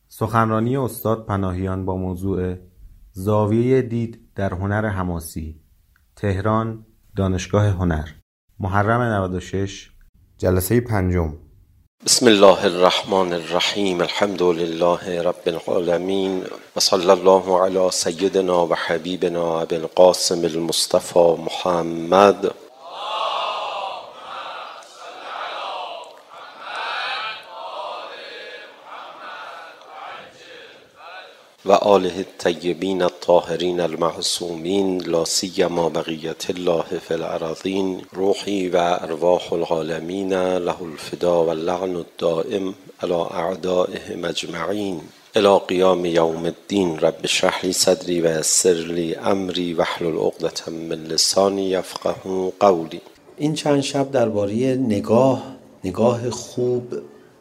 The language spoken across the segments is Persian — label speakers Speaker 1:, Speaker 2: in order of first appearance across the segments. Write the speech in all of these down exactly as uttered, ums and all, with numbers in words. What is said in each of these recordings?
Speaker 1: سخنرانی استاد پناهیان با موضوع زاویه دید در هنر حماسی، تهران، دانشگاه هنر، محرم نود و شش، جلسه پنجم.
Speaker 2: بسم الله الرحمن الرحیم. الحمد لله رب العالمین و صلی الله علی سیدنا و حبیبنا ابی القاسم المصطفى محمد و آله الطیبین الطاهرین المعصومین لا سیما بقیت الله فی الارضین. روحی و ارواح العالمین له الفدا و اللعن الدائم علی اعدائهم اجمعین الی قیام یوم الدین. رب اشرح لی صدری و یسر لی امری واحلل عقدة من لسانی یفقهوا قولی.
Speaker 3: این چند شب درباره نگاه نگاه خوب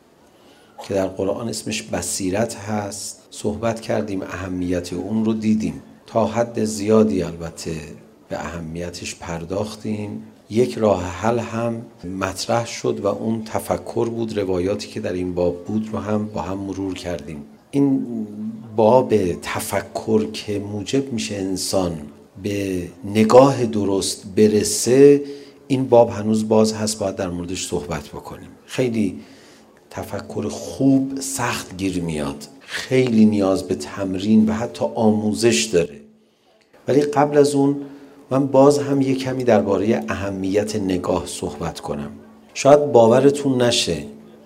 Speaker 3: که در قرآن اسمش بصیرت هست صحبت کردیم، اهمیت اون رو دیدیم، تا حد زیادی البته به اهمیتش پرداختیم. یک راه حل هم مطرح شد و اون تفکر بود. روایاتی که در این باب بود رو هم با هم مرور کردیم. این باب تفکر که موجب میشه انسان به نگاه درست برسه، این باب هنوز باز هست، باید در موردش صحبت بکنیم. خیلی تفکر خوب سخت گیر میاد، خیلی نیاز به تمرین و حتی آموزش داره. ولی قبل از اون من باز هم یک کمی درباره اهمیت نگاه صحبت کنم. شاید باورتون نشه،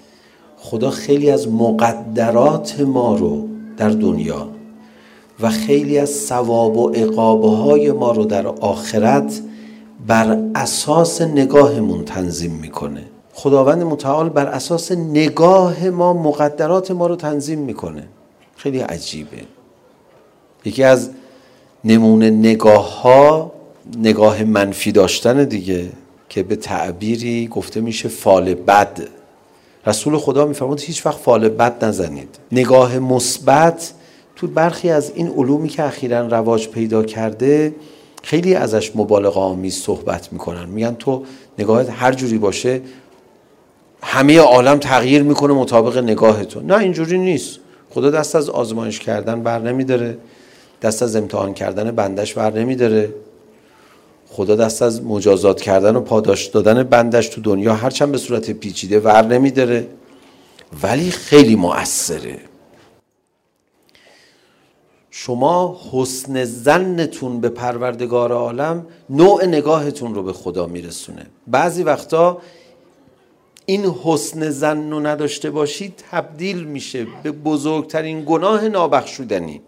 Speaker 3: خدا خیلی از مقدرات ما رو در دنیا و خیلی از ثواب و عقابهای ما رو در آخرت بر اساس نگاهمون تنظیم میکنه. خداوند متعال بر اساس نگاه ما مقدرات ما رو تنظیم میکنه. خیلی عجیبه. یکی از نمونه نگاه ها نگاه منفی داشتن دیگه، که به تعبیری گفته میشه فال بد. رسول خدا میفرمود هیچ وقت فال بد نزنید. نگاه مثبت تو برخی از این علومی که اخیراً رواج پیدا کرده خیلی ازش مبالغه آمیز صحبت میکنن. میگن تو نگاهت هر جوری باشه همه عالم تغییر میکنه مطابق نگاه تو. نه، اینجوری نیست. خدا دست از آزمایش کردن بر نمیداره، دست از امتحان کردن بندش بر نمیداره. خدا دست از مجازات کردن و پاداش دادن بندش تو دنیا هرچند به صورت پیچیده ور نمیداره، ولی خیلی مؤثره. شما حسن ظنتون به پروردگار عالم نوع نگاهتون رو به خدا میرسونه. بعضی وقتا این حسن ظن رو نداشته باشید تبدیل میشه به بزرگترین گناه نابخشودنی.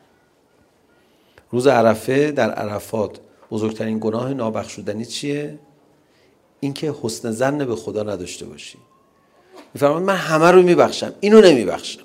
Speaker 3: روز عرفه در عرفات بزرگترین گناه نابخشودنی چیه؟ این که حسن ظن به خدا نداشته باشی. میفرماید من همه رو میبخشم، اینو نمیبخشم.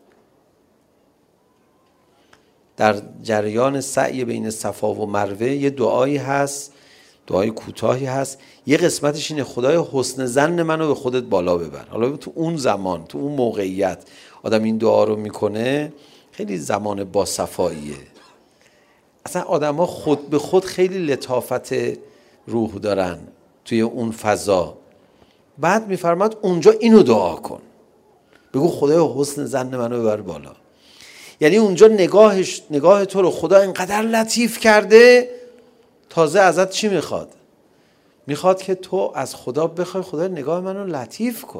Speaker 3: در جریان سعی بین صفا و مروه یه دعایی هست، دعای کوتاهی هست، یه قسمتش اینه خدای حسن ظن منو به خودت بالا ببر. حالا تو اون زمان، تو اون موقعیت آدم این دعا رو میکنه، خیلی زمان با صفاییه. اصلا آدم ها خود به خود خیلی لطافت روح دارن توی اون فضا. بعد میفرماد اونجا اینو دعا کن، بگو خدای حسن ظن منو ببر بالا. یعنی اونجا نگاهش نگاه تو رو خدا اینقدر لطیف کرده، تازه ازت چی میخواد؟ میخواد که تو از خدا بخوای خدا نگاه منو لطیف کن،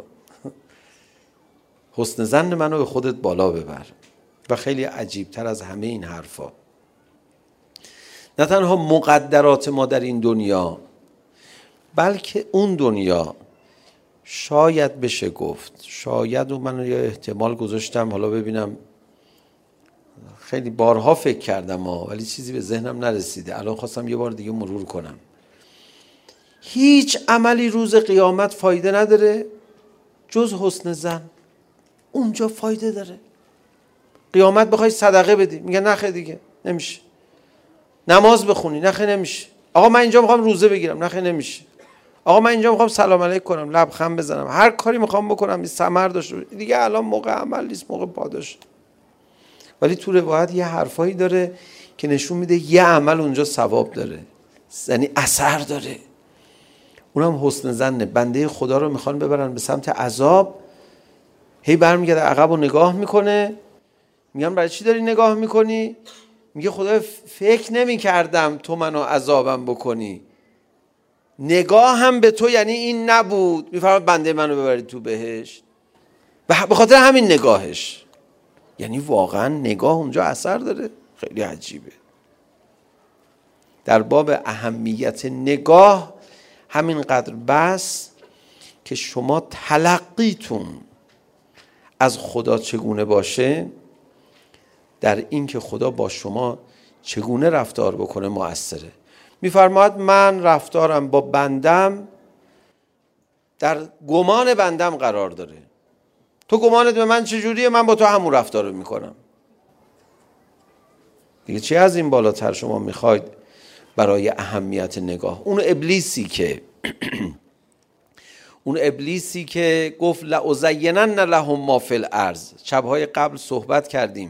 Speaker 3: حسن ظن منو به خودت بالا ببر. و خیلی عجیب تر از همه این حرفا، نه تنها مقدرات ما در این دنیا، بلکه اون دنیا شاید بشه گفت، شاید و من یه احتمال گذاشتم، حالا ببینم، خیلی بارها فکر کردم ها، ولی چیزی به ذهنم نرسیده. الان خواستم یه بار دیگه مرور کنم. هیچ عملی روز قیامت فایده نداره جز حسن ظن. اونجا فایده داره. قیامت بخوای صدقه بدی، میگه نخه دیگه نمیشه. نماز بخونی، نخه نمیشه. آقا من اینجا میخوام روزه بگیرم، نخه نمیشه. آقا من اینجا میخوام سلام علیک کنم، لبخند بزنم، هر کاری میخوام بکنم این ثمر داشته دیگه، الان موقع عمل نیست، موقع پاداش. ولی تو روایت یه حرفایی داره که نشون میده یه عمل اونجا ثواب داره، یعنی اثر داره. اونم حسن ظن. بنده خدا رو میخوان ببرن به سمت عذاب، هی برمیگرده عقب و نگاه میکنه، میگم برای چی داری نگاه میکنی؟ میگه خدا فکر نمی کردم تو منو عذابم بکنی. نگاه هم به تو یعنی این نبود میفرماد بنده منو ببرید تو بهشت. به خاطر همین نگاهش، یعنی واقعا نگاه اونجا اثر داره. خیلی عجیبه. در باب اهمیت نگاه همینقدر بس که شما تلقیتون از خدا چگونه باشه، در این که خدا با شما چگونه رفتار بکنه مؤثره. میفرماید من رفتارم با بندم در گمان بندم قرار داره. تو گمانت به من چجوریه؟ من با تو همون رفتار رو میکنم. دیگه چی از این بالاتر شما میخواید برای اهمیت نگاه؟ اون ابلیسی که اون ابلیسی که گفت لأزینن لهم ما فی الارض، شبهای قبل صحبت کردیم،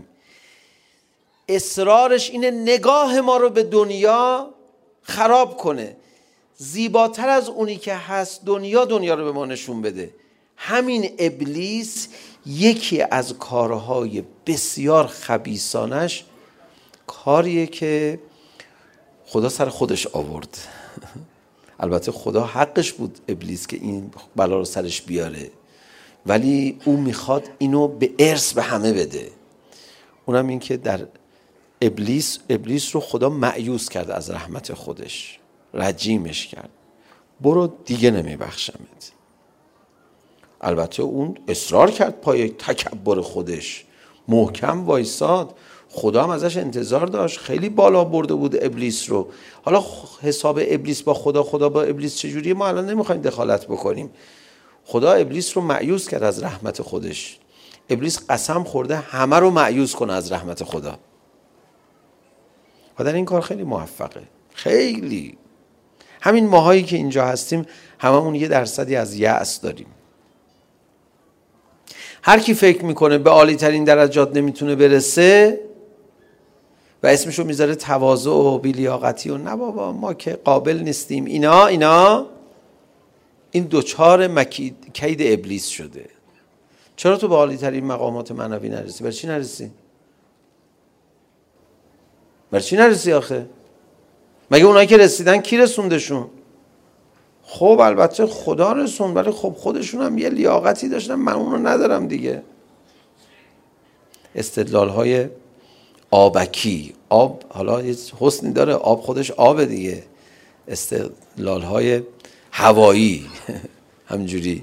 Speaker 3: اصرارش اینه نگاه ما رو به دنیا خراب کنه، زیباتر از اونی که هست دنیا دنیا رو به ما نشون بده. همین ابلیس یکی از کارهای بسیار خبیثانش کاریه که خدا سر خودش آورد. البته خدا حقش بود ابلیس که این بلا رو سرش بیاره، ولی او میخواد اینو به ارث به همه بده. اونم این که در ابلیس ابلیس رو خدا مأیوس کرد از رحمت خودش، رجیمش کرد، برو دیگه نمیبخشمت. البته اون اصرار کرد پای تکبر خودش، محکم وایساد. خدا هم ازش انتظار داشت، خیلی بالا برده بود ابلیس رو. حالا حساب ابلیس با خدا، خدا با ابلیس چجوریه ما الان نمیخوایم دخالت بکنیم. خدا ابلیس رو مأیوس کرد از رحمت خودش. ابلیس قسم خورده همه رو مأیوس کنه از رحمت خدا و در این کار خیلی موفقه. خیلی همین ماهایی که اینجا هستیم هممون یه درصدی از یأس داریم. هر کی فکر میکنه به عالی ترین درجات نمیتونه برسه و اسمشو میذاره تواضع و بی‌لیاقتی و نه بابا ما که قابل نیستیم، اینا اینا این دوچار مکید کید ابلیس شده. چرا تو به عالی ترین مقامات معنوی نرسی؟ برای چی نرسی؟ برای چی نرسی آخه؟ مگه اونایی که رسیدن کی رسوندشون؟ خب البته خدا رسون، ولی خب خودشون هم یه لیاقتی داشتن، من اونو ندارم دیگه. استدلال های آبکی، آب حالا یه حسنی داره، آب خودش آبه دیگه. استدلال های هوایی همجوری.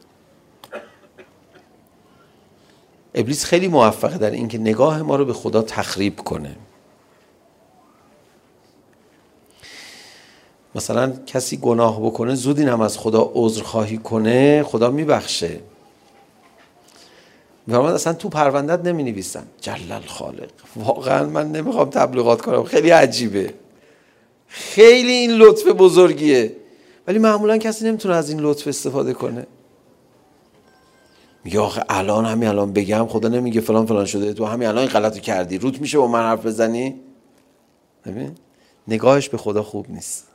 Speaker 3: ابلیس خیلی موفقه در این که نگاه ما رو به خدا تخریب کنه. مثلا کسی گناه بکنه زود این هم از خدا عذرخواهی کنه، خدا میبخشه. میفرماد اصلا تو پروندت نمی نویسن جل الخالق. واقعا من نمیخوام تبلیغات کنم، خیلی عجیبه، خیلی این لطف بزرگیه، ولی معمولا کسی نمیتونه از این لطف استفاده کنه. میگه آخه الان همین الان بگم خدا نمیگه فلان فلان شده، تو همین الان این غلطو کردی، روت میشه با من حرف بزنی؟ ببین نگاهش به خدا خوب نیست.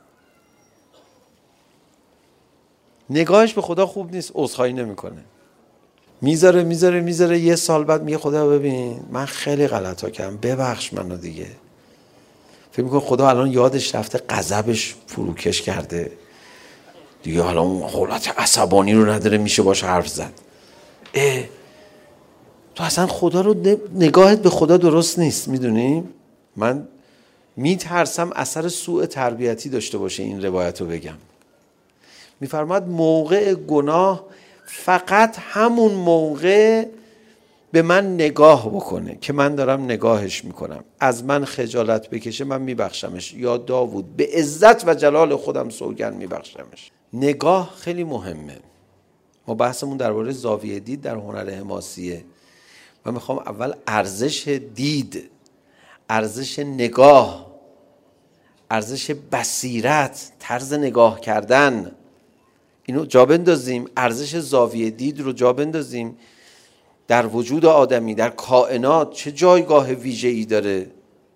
Speaker 3: نگاهش به خدا خوب نیست، عذرخواهی نمیکنه. میذاره میذاره میذاره یه سال بعد میگه خدا ببین من خیلی غلطا کردم، ببخش منو دیگه. فکر میکنه خدا الان یادش رفته، غضبش فروکش کرده دیگه، حالا اون حالت عصبانی رو نداره، میشه باش حرف زد. اه تو اصلا خدا رو نگاهت به خدا درست نیست. میدونی من میترسم اثر سوء تربیتی داشته باشه این روایت رو بگم. میفرماد موقع گناه فقط همون موقع به من نگاه بکنه که من دارم نگاهش میکنم، از من خجالت بکشه، من میبخشمش. یا داوود به عزت و جلال خودم سوگند میبخشمش. نگاه خیلی مهمه. ما بحثمون درباره زاویه دید در هنر حماسیه. من میخوام اول ارزش دید، ارزش نگاه، ارزش بصیرت، طرز نگاه کردن، اینو جا بندازیم. ارزش زاویه دید رو جا بندازیم. در وجود آدمی، در کائنات چه جایگاه ویژه‌ای داره.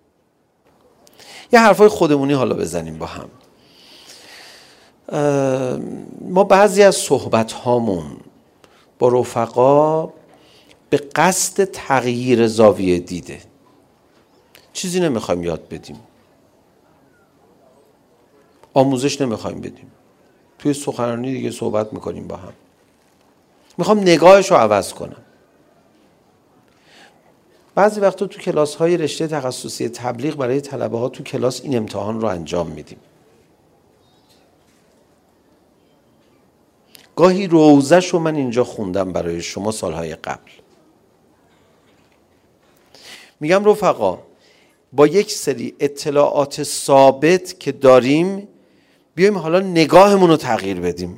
Speaker 3: یه حرفای خودمونی حالا بزنیم با هم. ما بعضی از صحبت هامون با رفقا به قصد تغییر زاویه دیده. چیزی نمیخوایم یاد بدیم، آموزش نمیخوایم بدیم، توی سخنرانی دیگه صحبت میکنیم با هم. میخوام نگاهش رو عوض کنم. بعضی وقتا تو کلاس های رشته تخصصی تبلیغ برای طلبه ها تو کلاس این امتحان رو انجام میدیم. گاهی روزش رو من اینجا خوندم برای شما سالهای قبل. میگم رفقا، با یک سری اطلاعات ثابت که داریم بیایم حالا نگاهمون رو تغییر بدیم،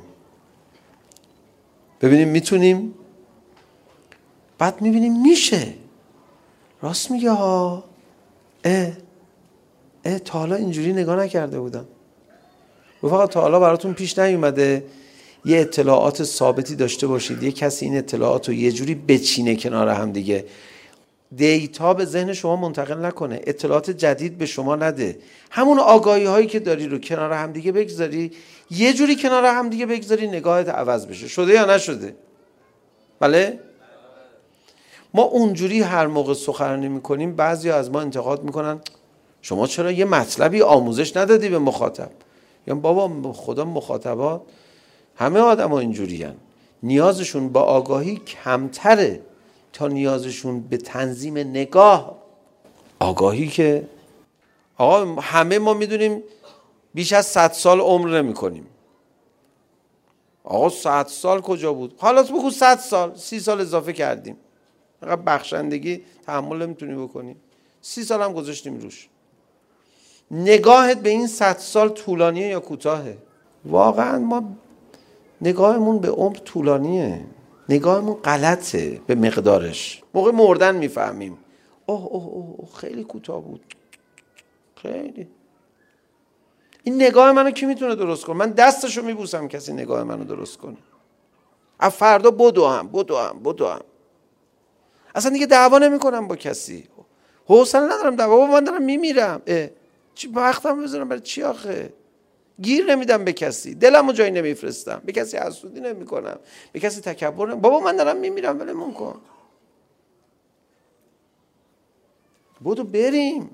Speaker 3: ببینیم میتونیم. بعد میبینیم میشه. راست میگه ها، اه اه تا حالا اینجوری نگاه نکرده بودم. رفقا تا حالا براتون پیش نیومده یه اطلاعات ثابتی داشته باشید، یه کسی این اطلاعات رو یه جوری بچینه کنار هم دیگه، دیتا به ذهن شما منتقل نکنه، اطلاعات جدید به شما نده، همون آگاهی هایی که داری رو کنار هم دیگه بگذاری، یه جوری کنار هم دیگه بگذاری نگاهت عوض بشه. شده یا نشده؟ بله؟ ما اونجوری هر موقع سخنرانی میکنیم بعضی از ما انتقاد میکنن شما چرا یه مطلبی آموزش ندادی به مخاطب؟ یا بابا خدا مخاطبا همه آدم ها اینجوری هن. نیازشون با آگاهی کمتره تا نیازشون به تنظیم نگاه. آگاهی که آقا همه ما میدونیم بیش از صد سال عمر نمی کنیم. آقا صد سال کجا بود؟ حالا بگو صد سال، سی سال اضافه کردیم. فقط بخشندگی تحمل نمیتونی بکنی، سی سال هم گذاشتیم روش. نگاهت به این صد سال طولانیه یا کوتاهه؟ واقعا ما نگاهمون به عمر طولانیه، نگاهمون غلطه به مقدارش. موقع مردن میفهمیم اوه اوه اوه خیلی کوتاه بود، خیلی. این نگاه منو کی میتونه درست کنه؟ من دستشو میبوسم کسی نگاه منو درست کنه. از فردا بدو هم بدو هم بدو هم اصلا دیگه دعوا نمیکنم با کسی، حوصله ندارم دعوا. بابا من دارم میمیرم، اه چی وقتم بذارم برای چی آخه؟ گیر نمیدم به کسی، دلمو جایی نمیفرستم، به کسی حسودی نمیکنم، به کسی تکبر نمیکنم. بابا من دارم میمیرم ولمون کن، بدو بریم.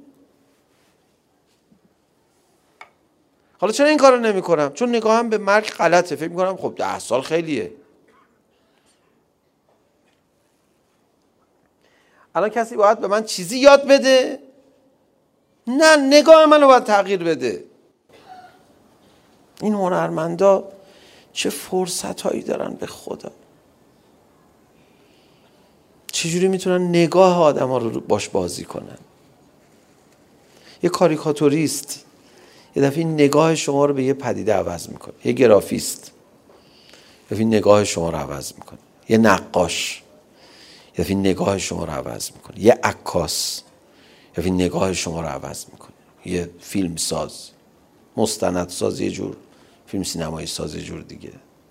Speaker 3: حالا چرا این کارو نمیکنم؟ چون نگاهم به مرگ غلطه. فکر میکنم خب ده سال خیلیه. الان کسی باید به من چیزی یاد بده؟ نه، نگاه منو باید تغییر بده. این هنرمندا چه فرصت هایی دارن به خدا، چجوری میتونن نگاه آدم ها رو باش بازی کنن. یه کاریکاتوریست یه دفعه نگاه شما رو به یه پدیده عوض میکنه، یه گرافیست یه دفعه نگاه شما رو عوض میکنه، یه نقاش یه دفعه نگاه شما رو عوض میکنه، یه عکاس یه دفعه نگاه شما رو عوض میکنه، یه فیلم ساز، مستند ساز یه جور، فیلم سینمایی ساز یه جور دیگه.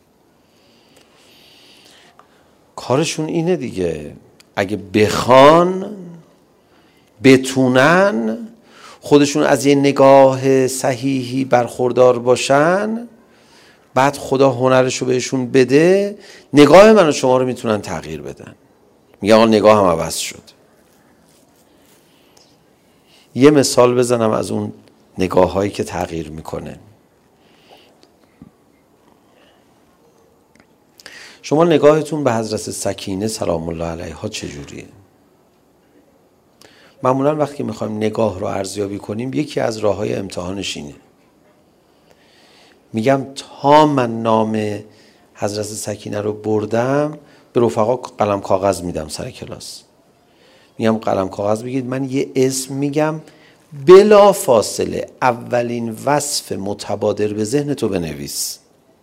Speaker 3: کارشون اینه دیگه. اگه بخوان بتونن خودشون از یه نگاه صحیحی برخوردار باشن، بعد خدا هنرشو بهشون بده، نگاه من و شما رو میتونن تغییر بدن. میگه آقا نگاه هم عوض شد. یه مثال بزنم از اون نگاه هایی که تغییر میکنه. شما نگاهتون به حضرت سکینه سلام الله علیها چجوریه؟ معمولا وقتی میخوایم نگاه رو ارزیابی کنیم یکی از راههای امتحانش اینه. میگم تا من نام حضرت سکینه رو بردم به رفقا قلم کاغذ میدم سر کلاس. میگم قلم کاغذ بگید، من یه اسم میگم، بلا فاصله اولین وصف متبادر به ذهن تو بنویس.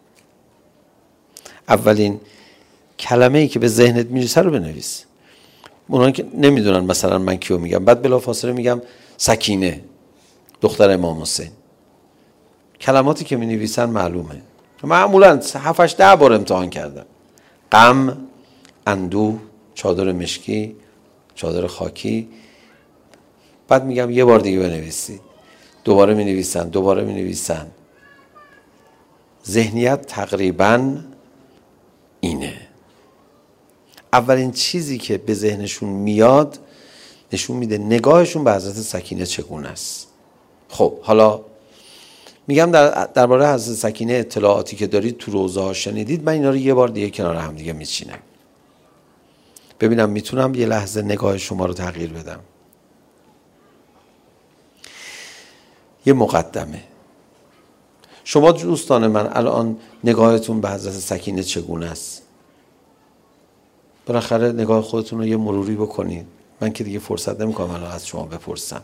Speaker 3: اولین کلمه‌ای که به ذهنت میرسه رو بنویس. اونان که نمیدونن مثلا من کیو میگم، بعد بلا فاصله میگم سکینه دختر امام حسین. کلماتی که مینویسن معلومه. معمولا هفتش ده بار امتحان کردم. غم، اندوه، چادر مشکی، چادر خاکی. بعد میگم یه بار دیگه بنویسید. دوباره مینویسن، دوباره مینویسن. ذهنیت تقریبا اینه. اولین چیزی که به ذهنشون میاد نشون میده نگاهشون به حضرت سکینه چگونه است. خب حالا میگم در درباره حضرت سکینه اطلاعاتی که دارید تو روزه ها شنیدید، من اینا رو یه بار دیگه کنار هم دیگه میچینم ببینم میتونم یه لحظه نگاه شما رو تغییر بدم. یه مقدمه. شما دوستان من الان نگاهتون به حضرت سکینه چگونه است؟ بالاخره نگاه خودتون رو یه مروری بکنید. من که دیگه فرصت نمیکنم الان از شما بپرسم،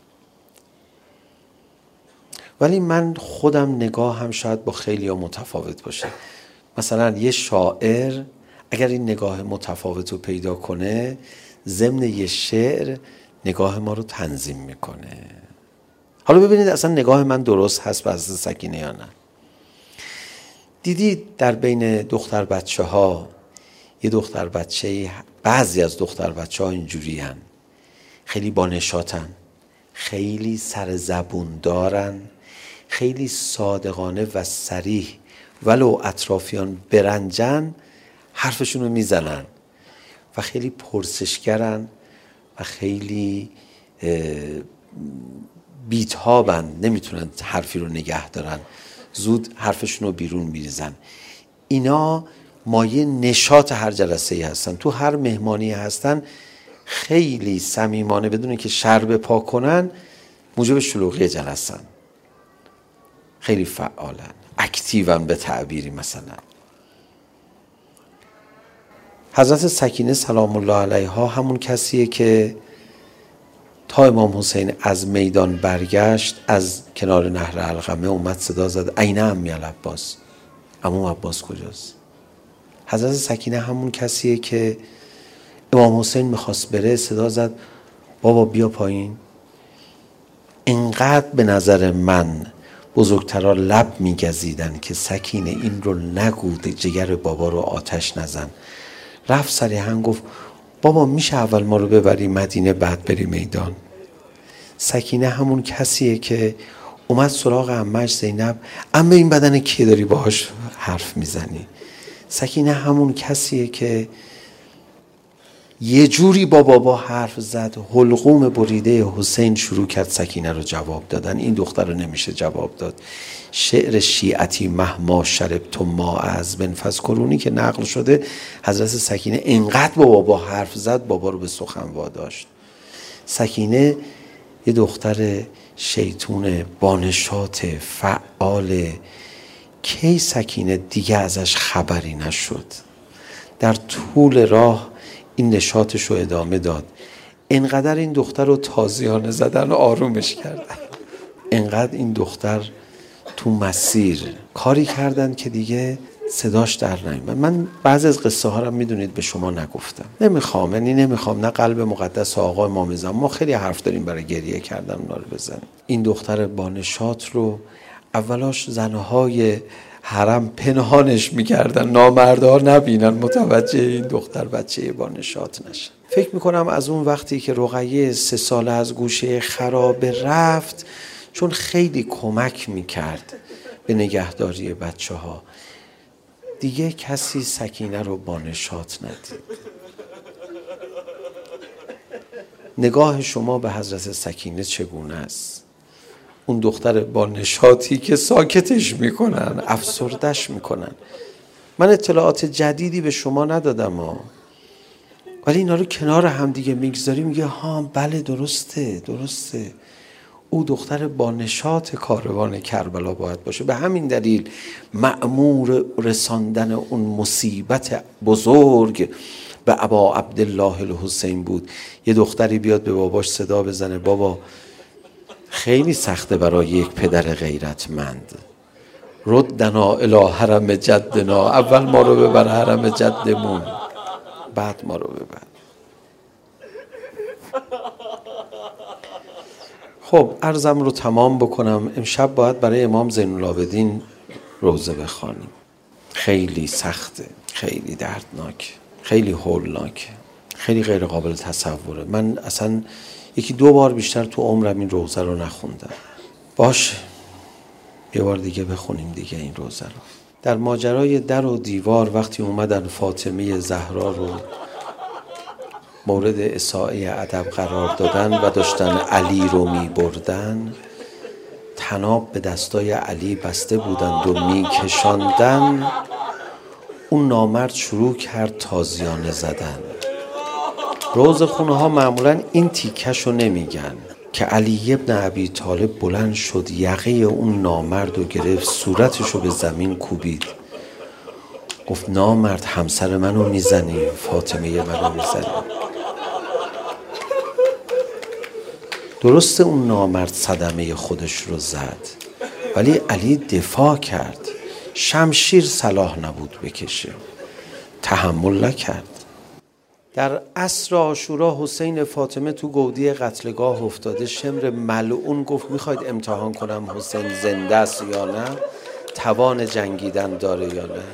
Speaker 3: ولی من خودم نگاه هم شاید با خیلی ها متفاوت باشه. مثلا یه شاعر اگر این نگاه متفاوت رو پیدا کنه، ضمن یه شعر نگاه ما رو تنظیم میکنه. حالا ببینید اصلا نگاه من درست هست به حضرت سکینه یا نه. دیدید در بین دختر بچه ها یه دختر بچه، بعضی از دختر بچه ها اینجوری هن، خیلی بانشاتن، خیلی سر زبون دارن، خیلی صادقانه و صریح، ولو اطرافیان برنجن حرفشون رو میزنن و خیلی پرسشگرن و خیلی بیتابن، نمیتونن حرفی رو نگه دارن، زود حرفشون رو بیرون میریزن. اینا مایه نشاط هر جلسه ای هستن، تو هر مهمانی هستن خیلی صمیمانه بدون که شر بپا کنن موجب شلوغی جلسن، خیلی فعالن، اکتیون به تعبیری. مثلا حضرت سکینه سلام الله علیها همون کسیه که تا امام حسین از میدان برگشت، از کنار نهر علقمه اومد صدا زد عین عمی العباس، عمو عباس کجاست؟ حضرت سکینه همون کسیه که امام حسین میخواست بره صدا زد بابا بیا پایین. اینقدر به نظر من بزرگترها لب میگزیدن که سکینه این رو نگو، جگر بابا رو آتش نزن. رفت صریحا گفت بابا میشه اول ما رو ببری مدینه بعد بری میدان. سکینه همون کسیه که اومد سراغ عمه‌اش زینب، عمه این بدن کی داری باهاش حرف میزنی؟ سکینه همون کسیه که یه جوری با بابا حرف زد، حلقوم بریده حسین شروع کرد سکینه رو جواب دادن. این دختر رو نمیشه جواب داد. شعر شیعتی مهما شربت ما از بن فذکرونی که نقل شده، حضرت سکینه انقدر با بابا حرف زد بابا رو به سخن واداشت. سکینه یه دختر شیطون بانشات فعال. کی سکینه دیگه ازش خبری نشد. در طول راه این نشاطش رو ادامه داد. انقدر این دختر رو تازیانه زدن و آرومش کردن، انقدر این دختر تو مسیر کاری کردن که دیگه صداش در نمیاد. من بعضی از قصه ها رو میدونید به شما نگفتم، نمیخوام، یعنی نمیخوام نه قلب مقدس آقا امام زمان، ما خیلی حرف داریم برای گریه کردن اونا رو بزنیم. این دختر بانشات رو اولاش زنهای حرم پنهانش میکردن، نامردها نبینن، متوجه این دختر بچه بانشات نشن. فکر میکنم از اون وقتی که رقیه سه ساله از گوشه خرابه رفت، چون خیلی کمک میکرد به نگهداری بچه ها، دیگه کسی سکینه رو بانشات ندید. نگاه شما به حضرت سکینه چگونه است؟ اون دختر با نشاطی که ساکتش میکنن، افسردش میکنن. من اطلاعات جدیدی به شما ندادم ها، ولی اینا رو کنار هم دیگه میگذاری، میگه ها بله درسته درسته، او دختر با نشاط کاروان کربلا باید باشه. به همین دلیل مأمور رساندن اون مصیبت بزرگ به ابا عبدالله الحسین بود. یه دختری بیاد به باباش صدا بزنه بابا خیلی سخته برای یک پدر غیرتمند، ردنا الی حرم جدنا، اول ما رو ببر حرم جدمون بعد ما رو ببر. خب عرضم رو تمام بکنم. امشب باید برای امام زین العابدین روزه بخوانیم. خیلی سخته، خیلی دردناک، خیلی هولناک، خیلی غیر قابل تصوره. من اصلا یکی دو بار بیشتر تو عمرم این روزه رو نخوندم. باشه یه بار دیگه بخونیم دیگه این روزه رو. در ماجرای در و دیوار وقتی اومدن فاطمه زهرا رو مورد اساءه ادب قرار دادن و داشتن علی رو می بردن، طناب به دستای علی بسته بودند و می کشاندن. اون نامرد شروع کرد تازیانه زدن. روزخونه ها معمولا این تیکش رو نمیگن که علی ابن ابی طالب بلند شد، یقه اون نامرد رو گرفت، صورتش رو به زمین کوبید، گفت نامرد همسر منو میزنی، فاطمه منو میزنی. درسته اون نامرد صدمه خودش رو زد، ولی علی دفاع کرد. شمشیر صلاح نبود بکشه، تحمل نکرد. در عصر عاشورا حسین فاطمه تو گودی قتلگاه افتاده. شمر ملعون گفت میخواید امتحان کنم حسین زنده است یا نه، توان جنگیدن داره یا نه.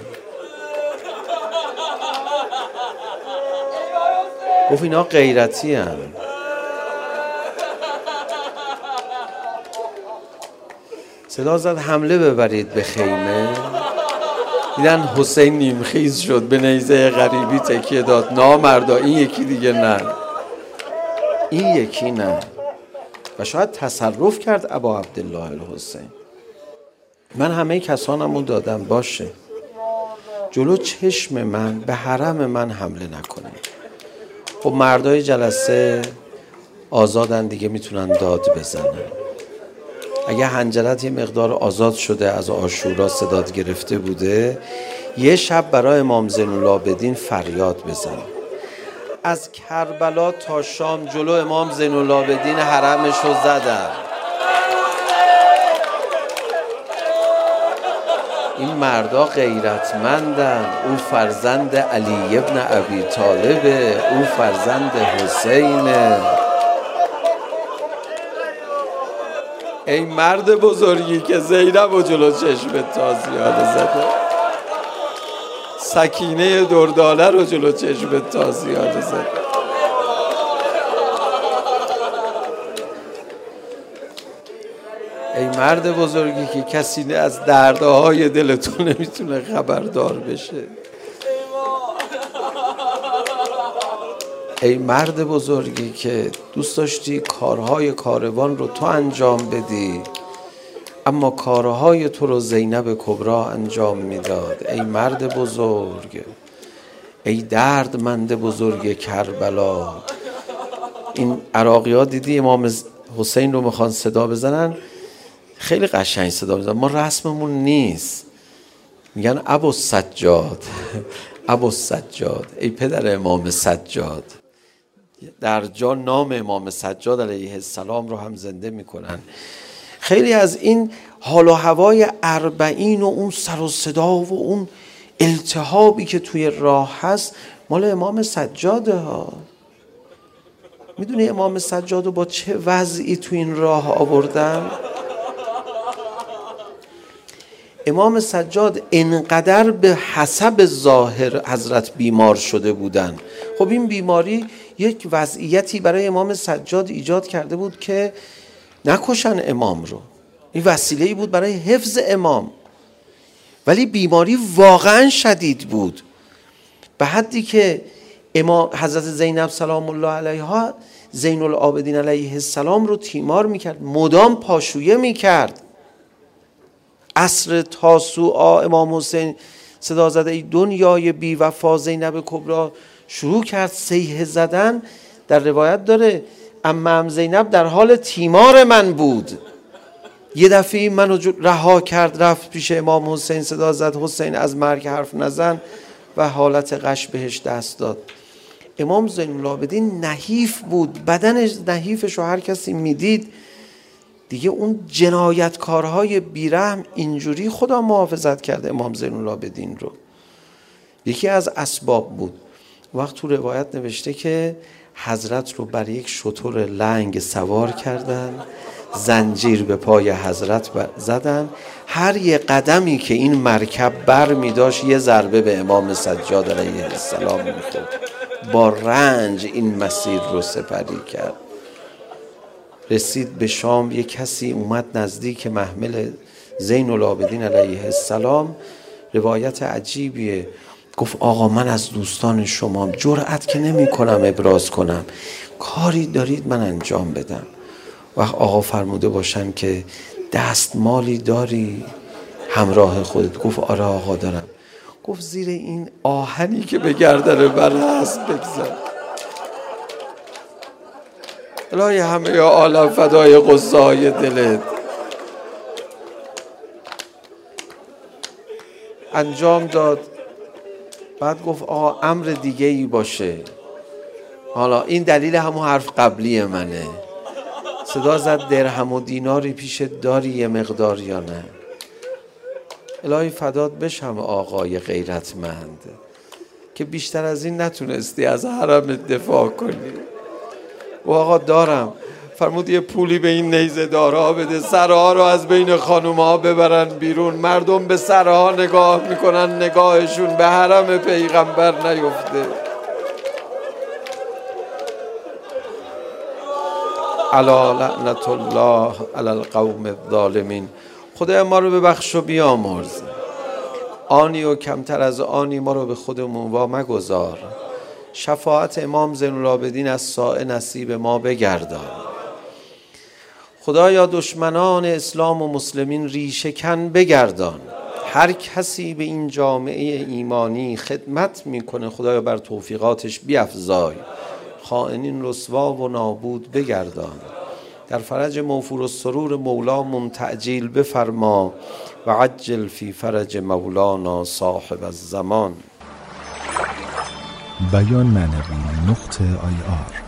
Speaker 3: گفت اینا غیرتی هن. صدا زد حمله ببرید به خیمه. دیدن حسین نیمخیز شد، به نیزه غریبی تکیه داد. نامردا این یکی دیگه نه، این یکی نه. و شاید تصرف کرد ابا عبدالله الحسین. من همه کسانمو دادم، باشه جلو چشم من به حرم من حمله نکنید. خب مردای جلسه آزادن دیگه، میتونن داد بزنن. اگه حنجرت یه مقدار آزاد شده از عاشورا صداد گرفته بوده، یه شب برای امام زین العابدین فریاد بزن. از کربلا تا شام جلو امام زین العابدین حرمش رو زدن. این مردا غیرتمندن. اون فرزند علی ابن ابی طالبه، اون فرزند حسینه. ای مرد بزرگی که زینب و جلو چشمت تازیانه زده، سکینه درداله رو جلو چشمت تازیانه زده. ای مرد بزرگی که کسی از دردهای دلتون نمیتونه خبردار بشه. ای مرد بزرگی که دوست داشتی کارهای کاروان رو تو انجام بدی، اما کارهای تو رو زینب کبرا انجام میداد. ای مرد بزرگ، ای دردمند بزرگ کربلا. این عراقی ها دیدی امام حسین رو میخوان صدا بزنن، خیلی قشنگ صدا بزنن. ما رسممون نیست، میگن ابو سجاد، ابو سجاد، ای پدر امام سجاد. در جا نام امام سجاد علیه السلام رو هم زنده میکنن. خیلی از این حال و هوای اربعین و اون سر و صدا و اون التهابی که توی راه هست مال امام سجاده ها. میدونی امام سجاد رو با چه وضعی توی این راه آوردن؟ امام سجاد انقدر به حسب ظاهر حضرت بیمار شده بودن. خب این بیماری یک وضعیتی برای امام سجاد ایجاد کرده بود که نکشن امام رو. این وسیله‌ای بود برای حفظ امام، ولی بیماری واقعا شدید بود، به حدی که امام حضرت زینب سلام الله علیها زین العابدین علیه السلام رو تیمار میکرد، مدام پاشویه میکرد. عصر تاسوعا امام حسین صدا زده ای دنیای بی وفا، زینب کبرا شروع کرد صیحه زدن. در روایت داره عمم زینب در حال تیمار من بود. یه دفعه منو رها کرد، رفت پیش امام حسین، صدا زد حسین از مرگ حرف نزن و حالت غش بهش دست داد. امام زین العابدین نحیف بود، بدن نحیفش رو هر کسی میدید دیگه اون جنایتکارهای بیرحم اینجوری خدا محافظت کرده امام زین العابدین رو. یکی از اسباب بود. وقت تو روایت نوشته که حضرت رو بر یک شتر لنگ سوار کردن، زنجیر به پای حضرت زدن، هر یه قدمی که این مرکب بر می داشت یه ضربه به امام سجاد علیه السلام می خورد. با رنج این مسیر رو سپری کرد. رسید به شام، یک کسی اومد نزدیک محمل زین العابدین علیه السلام. روایت عجیبیه، گفت آقا من از دوستان شما جرأت که نمی کنم ابراز کنم، کاری دارید من انجام بدم. وقت آقا فرموده باشن که دستمالی داری همراه خودت؟ گفت آره آقا دارم. گفت زیر این آهنی که به گردن من هست بگذار. الهی همه عالم فدای قصه های دلت. انجام داد. بعد گفت آقا امر دیگه ای باشه. حالا این دلیل همون حرف قبلی منه. صدا زد درهم و دیناری پیش داری یه مقدار یا نه؟ الهی فدات بشم آقای غیرتمند که بیشتر از این نتونستی از حرم دفاع کنی. و آقا دارم. فرمود یه پولی به این نیزه دارا بده، سرها رو از بین خانومها ببرن بیرون. مردم به سرها نگاه میکنن، نگاهشون به حرم پیغمبر نیفته. الا لعنت الله علی القوم الظالمین. خدا ما رو ببخش و بیامرز. آنی و کمتر از آنی ما رو به خودمون وا مگذار. شفاعت امام زین العابدین از سایه نصیب ما بگردان. خدایا دشمنان اسلام و مسلمین ریشه کن بگردان. هر کسی به این جامعه ایمانی خدمت میکنه خدایا بر توفیقاتش بیفزای. خائنین رسوا و نابود بگردان. در فرج موفور و سرور مولامون تعجیل بفرما و عجل فی فرج مولانا صاحب الزمان.
Speaker 4: بیان معنوی نقطه آی آر